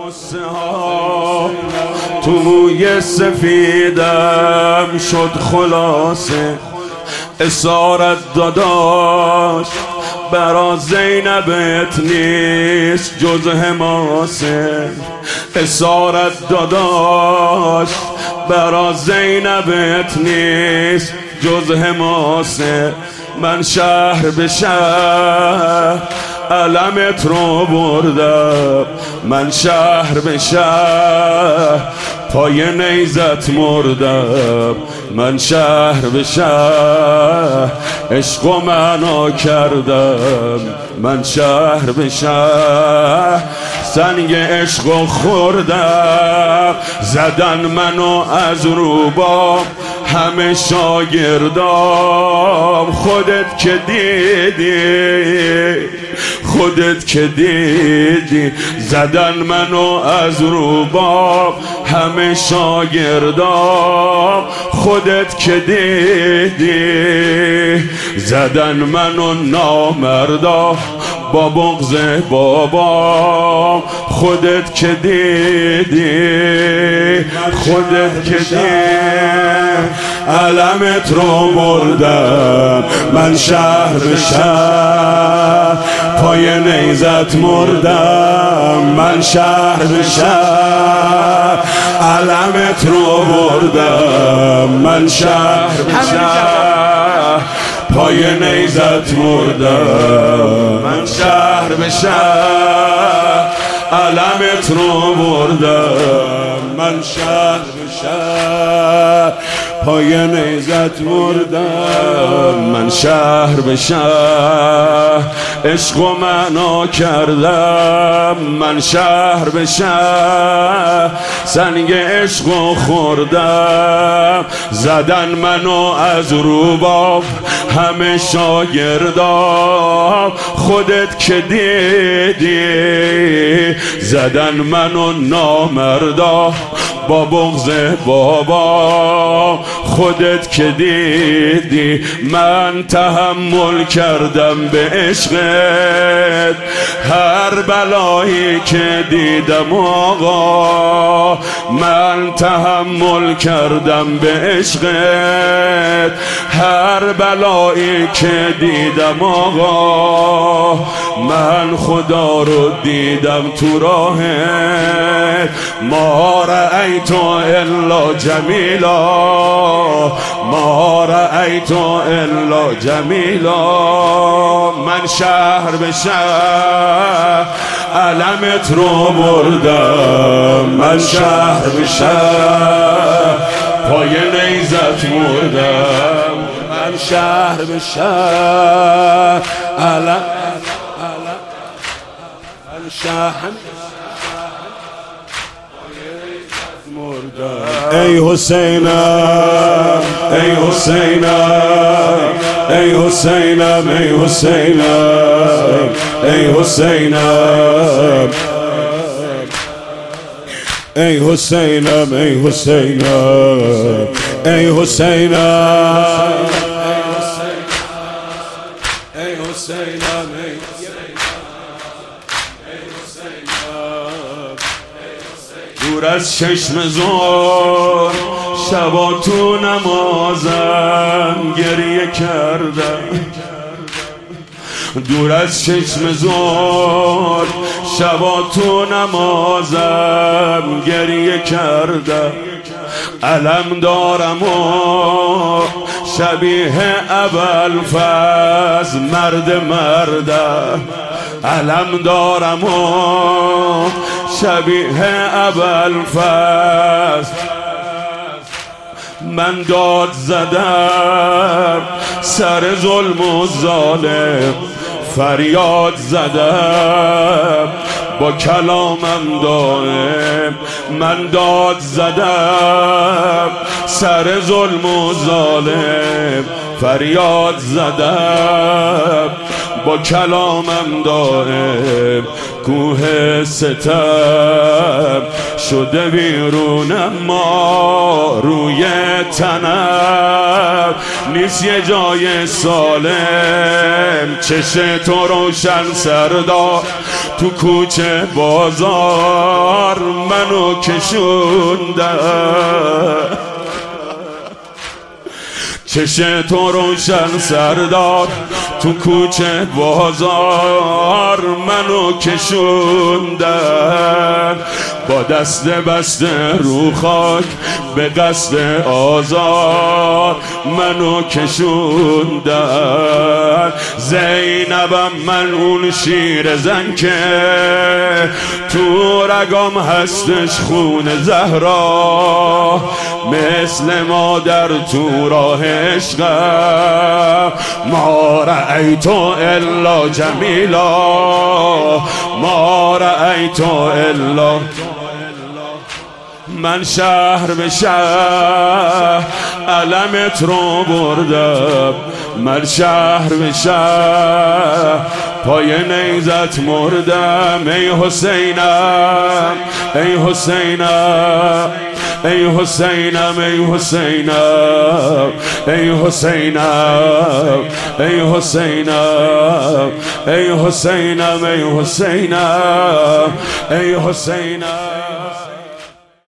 غصه ها تو موی سفیدم شد خلاصه. اسارت داداش برا زینبت نیست جز حماسه. اسارت داداش برا زینبت نیست جز حماسه. من شهر به شهر علمت رو بردم، من شهر به شهر پای نیزت مردم. من شهر به شهر عشق و معنا کردم، من شهر به شهر سنگ عشق و خوردم. زدن منو از روبام همه شاگردام، خودت که دیدی خودت که دیدی. زدن منو از روبام همه شاگردام، خودت که دیدی. زدن منو نامردا با بغض بابام، خودت که دیدی خودت که دیدی. علمت رو بردم من شهر به شهر پای نیزت مردم. من شهر به شهر علمت رو بردم، من شهر به شهر پای نیزت مردم. من شهر به شهر علمت رو بردم، من شهر به شهر پای نیزت مردم. من شهر به شهر عشق و معنا کردم، من شهر به شهر سنگ عشق و خوردم. زدن منو از روبام همه شاگردام، خودت که دیدی. زدن منو نامردا با بغض بابا، خودت که دیدی. من تحمل کردم به عشقت هر بلایی که دیدم آقا. من تحمل کردم به عشقت هر بلایی که دیدم آقا. من خدا رو دیدم تو راهت، ما رأیت الا جمیلا، ما رأیت الا جمیلا. من شهر به شهر علمت رو بردم، من شهر به شهر پای نیزت مردم. من شهر به شهر علم من شهر ای حسینم ای حسینم ای حسینم ای حسینم ای حسینم ای حسینم ای حسینم ای حسینم ای حسینم. دور از چشم زور شبا تو نمازم گریه کردم. دور از چشم زور شبا تو نمازم گریه کردم. علم دارم و شبیه ابوالفضل مرد مردم. علم دارم و شبیه ابوالفضل. من داد زدم سر ظلم و ظالم، فریاد زدم با کلامم دائم. من داد زدم سر ظلم و ظالم، فریاد زدم با کلامم دائم. کوه ستم شده بیرونم، ما روی تنم نیست یه جای سالم. چشم تو روشن سردار تو کوچه بازار، منو کشوندن. چش تو روشن سردار تو کوچه بازار منو کشوندن. با دست بسته رو خاک به قصد آزار منو کشوندن. زینبم من اون شیر زن که تو رگام هستش خون زهرا، مثل مادر تو راه عشقم. ما رأیت الا جمیلا، ما رأیت الا. من شهر به شهر علمت رو بردم، من شهر به شهر پای نیزت مردم. ای حسینم ای حسینم ای حسینم ای حسینم ای حسینم ای حسینم ای حسینم ای حسینم ای حسینم.